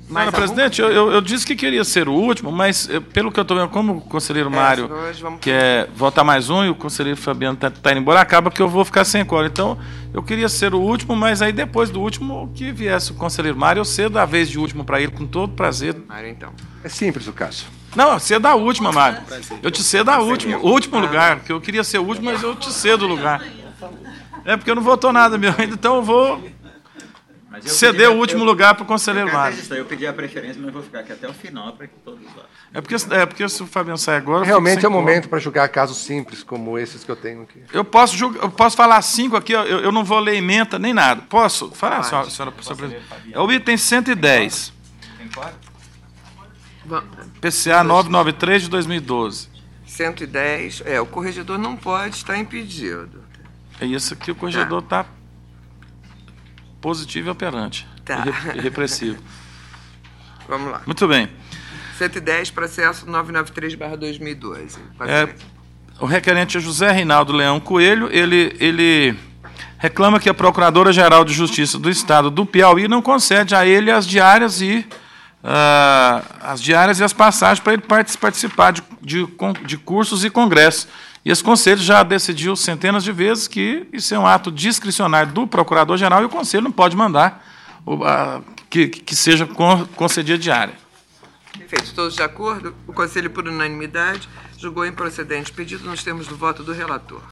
Senhora presidente, eu disse que queria ser o último, mas pelo que eu estou vendo, como o conselheiro Mário quer votar mais um e o conselheiro Fabiano está indo embora, acaba que eu vou ficar sem quórum. Então, eu queria ser o último, mas aí depois do último, que viesse o conselheiro Mário, eu cedo a vez de último para ele, com todo prazer. Mário, então. É simples o caso. Não, cedo a última, Mário. Eu te cedo a última, o último lugar, porque eu queria ser o último, mas eu te cedo o lugar. É porque eu não votou nada meu ainda, então eu vou ceder o último lugar para o conselheiro Mário. Eu pedi a preferência, mas vou ficar aqui até o final para que todos votem. É porque se o Fabiano sair agora... Realmente é o momento para julgar casos simples, como esses que eu tenho aqui. Eu posso falar 5 aqui, eu não vou ler ementa nem nada. Posso? Falar, senhora presidente. É o item 110. Tem quatro? PCA 993 de 2012. 110. O corregedor não pode estar impedido. É isso aqui, o corregedor está positivo e operante. Tá. E repressivo. Vamos lá. Muito bem. 110, processo 993/2012. O requerente é José Reinaldo Leão Coelho. Ele reclama que a Procuradora-Geral de Justiça do Estado do Piauí não concede a ele as diárias e as passagens para ele participar de cursos e congressos. E esse Conselho já decidiu centenas de vezes que isso é um ato discricionário do Procurador-Geral e o Conselho não pode mandar que seja concedida diária. Perfeito. Todos de acordo? O Conselho, por unanimidade, julgou improcedente pedido nos termos do voto do relator.